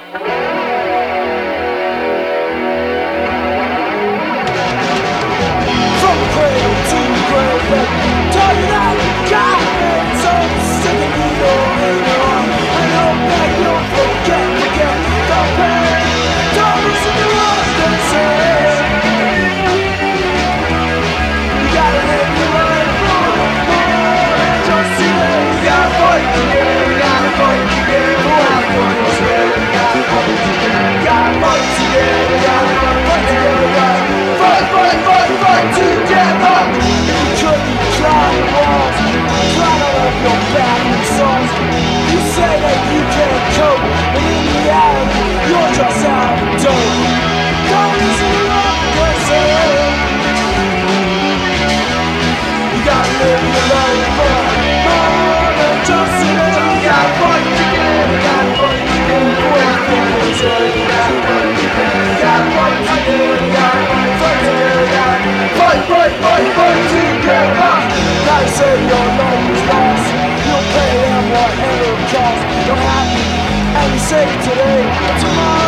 From the cradle to the grave, talking out God, so stick a needle in your arm and hope that you'll forget the pain. Don't listen to what they say. You gotta live your life for more than just today. You gotta fight today, you gotta fight today for what you say. You gotta fight today, you gotta fight today, you gotta fight together. Fight together. You couldn't climb the walls, climb out of your bathroom songs. You say that you can't cope, but in reality, you're just out of dope. Don't listen to what they say. You gotta live your life for more than just today. You gotta fight together, you gotta fight together for what people say. You gotta fight together, you gotta fight together, you gotta fight together, you gotta fight together. Now you say your life is lost, you'll pay them whatever it costs. You're happy, and you say today, tomorrow